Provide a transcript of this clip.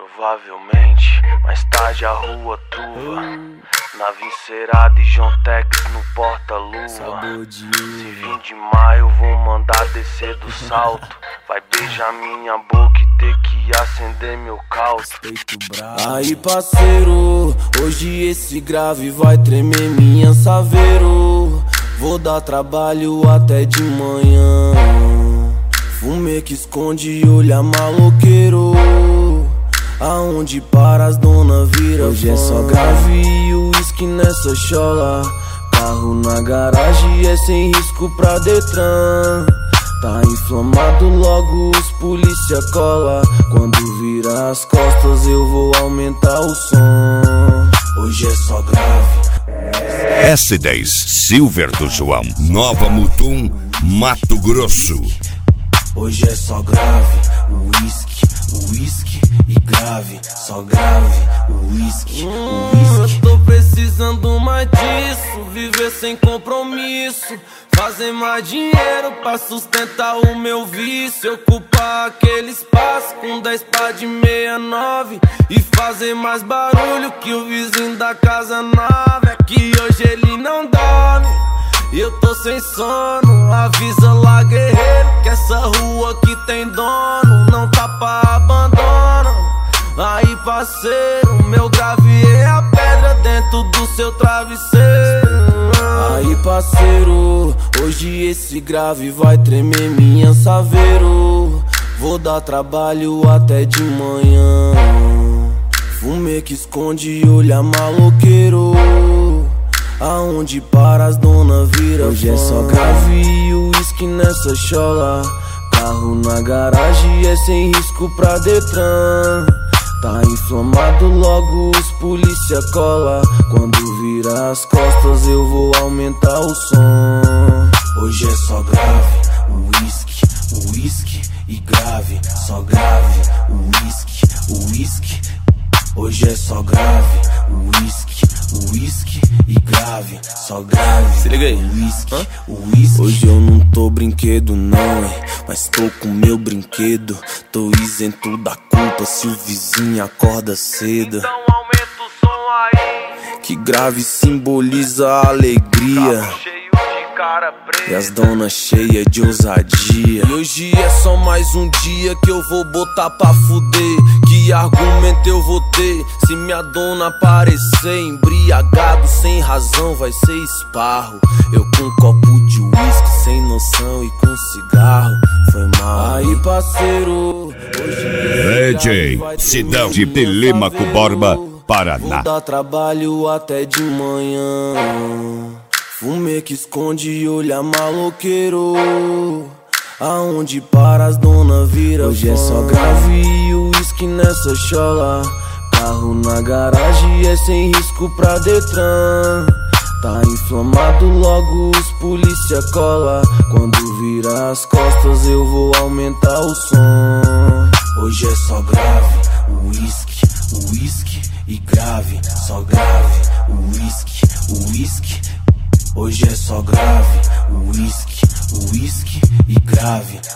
Provavelmente, mais tarde a rua truva, nave encerada e John Tex no porta-luva. Se vir de maio vou mandar descer do salto, vai beijar minha boca e ter que acender meu calço. Aí parceiro, hoje esse grave vai tremer minha saveiro. Vou dar trabalho até de manhã. Fumê que esconde e olha maloqueiro. Aonde para as dona vira hoje fã. É só grave e uísque nessa chola. Carro na garagem é sem risco pra Detran. Tá inflamado, logo os polícia cola. Quando vira as costas eu vou aumentar o som. Hoje é só grave. S10 Silver do João, Nova Mutum, Mato Grosso. Hoje é só grave, uísque e grave. Só grave, uísque. Eu tô precisando mais disso, viver sem compromisso. Fazer mais dinheiro pra sustentar o meu vício. Ocupar aquele espaço com 10 pá de 69 e fazer mais barulho que o vizinho da casa nova. É que hoje ele não dorme e eu tô sem sono. Avisa lá, guerreiro, que essa rua aqui tem dono. Não tá pra abandono. Aí parceiro, meu grave é a pedra dentro do seu travesseiro. Aí parceiro, hoje esse grave vai tremer minha saveiro. Vou dar trabalho até de manhã. Fumê que esconde e olha maloqueiro. Aonde para as dona vira hoje fã. É só grave e uísque nessa chola. Carro na garagem é sem risco pra Detran. Tá inflamado, logo os polícia cola. Quando vira as costas eu vou aumentar o som. Hoje é só grave, uísque e grave. Só grave, uísque. Hoje é só grave, uísque e grave. Só grave, se liga aí, uísque. Hoje eu não tô brinquedo não, mas tô com meu brinquedo. Tô isento da culpa se o vizinho acorda cedo. Então aumenta o som aí, que grave simboliza a alegria. carro cheio de cara preta E as donas cheias de ousadia. E hoje é só mais um dia que eu vou botar pra fuder. Que argumento eu vou ter se minha dona aparecer? Embriagado sem razão vai ser esparro. Eu com um copo de uísque sem noção e com cigarro. Foi mal. Aí parceiro, hoje DJ Sidão de Telêmaco Borba, Vou Paraná. dar trabalho até de manhã. Fumê que esconde e olha maloqueiro. Aonde para as dona vira hoje fã. É só grave e uísque nessa chola. Carro na garagem é sem risco pra Detran. Tá inflamado, logo os polícia cola. Quando vira as costas eu vou aumentar o som. Hoje é só grave, uísque e grave. Só grave, uísque. Hoje é só grave, uísque e grave.